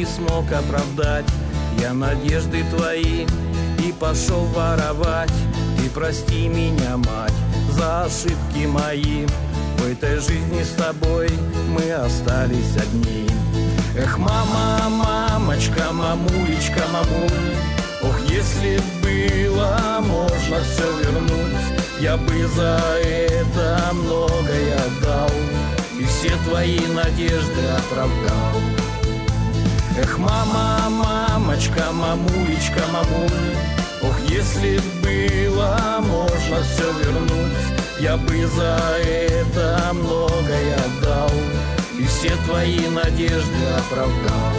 смог оправдать я надежды твои и пошел воровать. Ты прости меня, мать, за ошибки мои. В этой жизни с тобой мы остались одни. Эх, мама, мамочка, мамулечка, мамуль, ох, если было можно все вернуть, я бы за это многое отдал и все твои надежды оправдал. Эх, мама, мамочка, мамулечка, мамуль, ох, если было можно все вернуть, я бы за это многое отдал и все твои надежды оправдал.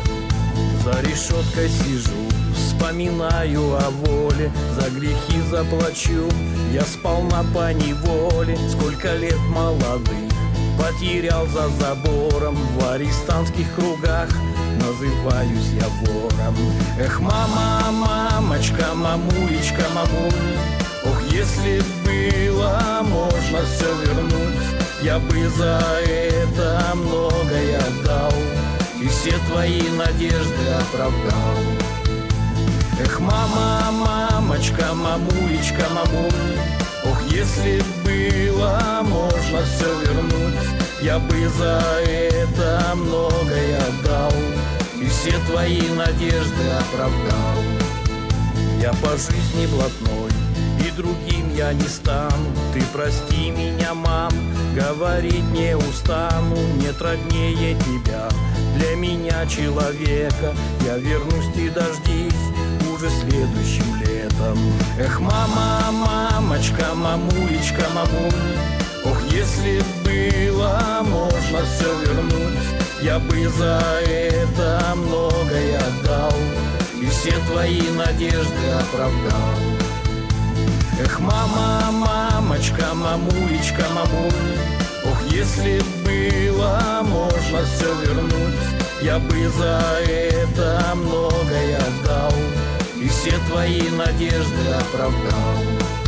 За решеткой сижу, вспоминаю о воле, за грехи заплачу, я сполна по неволе. Сколько лет молодых потерял за забором, в арестантских кругах называюсь я вором. Эх, мама, мамочка, мамулечка, мамуль, ох, если было можно все вернуть, я бы за это многое отдал и все твои надежды оправдал. Эх, мама, мамочка, мамулечка, мамуль, ох, если было можно все вернуть, я бы за это многое отдал и все твои надежды оправдал. Я по жизни блатной и другим я не стану. Ты прости меня, мам, говорить не устану. Нет роднее тебя для меня человека. Я вернусь, ты дождись уже следующим летом. Эх, мама, мамочка, мамулечка, мамуль, ох, если было можно все вернуть, я бы за это многое отдал и все твои надежды оправдал. Эх, мама, мамочка, мамулечка, мамуль, ох, если было можно все вернуть, я бы за это многое отдал и все твои надежды оправдал.